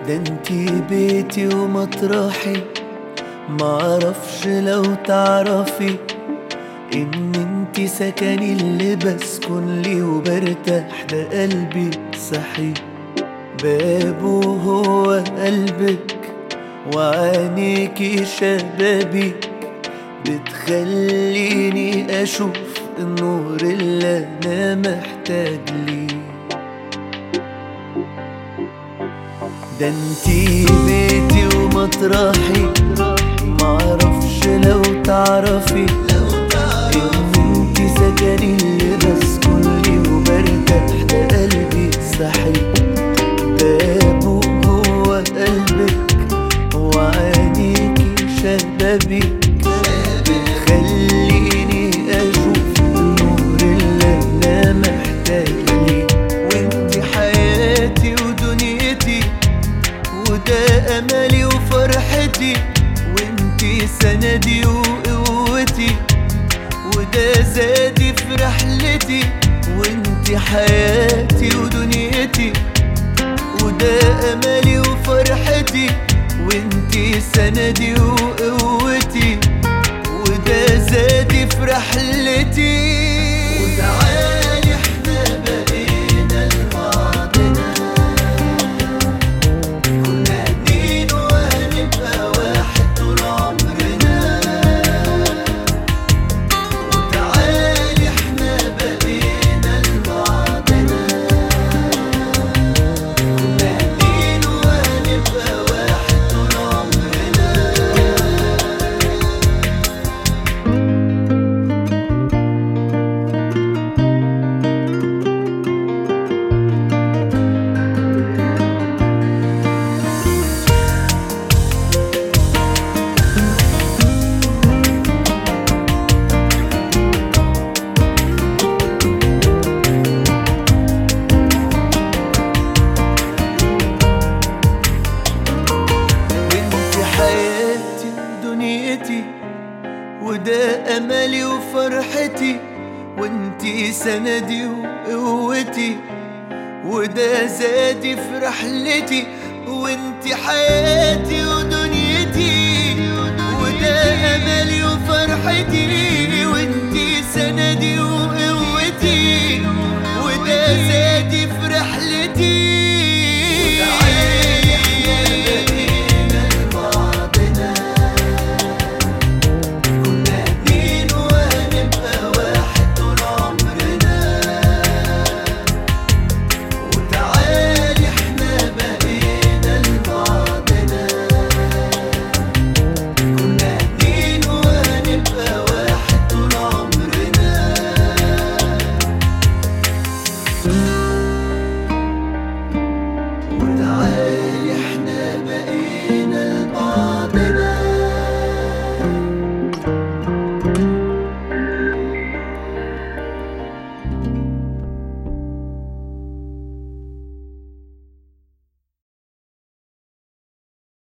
ده انتي بيتي ومطرحي، معرفش لو تعرفي ان انتي سكني اللي بسكن لي وبرتاح، ده قلبي صحي بابه هو قلبك، وعينيكي شبابي بتخليني اشوف النور اللي انا محتاج ليه. ده انتي بيتي ومطرحي، معرفش لو تعرفي ان انتي سكني اللي بسكن لي وبرتاح، ده قلبي صحي بابه هو قلبك، وعينيكي شبابي بتخليني اشوف النور اللي انا محتاج ليه. وانتي حياتي ودنيتي، وده املي وفرحتي، وانتي سندي وقوتي، وده زادي في رحلتي. وانتي حياتي ودنيتي، وده املي وفرحتي، وانتي سندي وقوتي، وده زادي في رحلتي. وتعالي احنا بقينا لبعضنا، كنا اتنين وهنبقى واحد طول عمرنا. وتعالي احنا بقينا لبعضنا، كنا اتنين وهنبقى واحد طول عمرنا. وانتي حياتي ودنيتي، وده املي وفرحتي، وانتي سندي وقوتي، وده زادي في رحلتي. وانتي حياتي ودنيتي، وده املي وفرحتي، وانتي سندي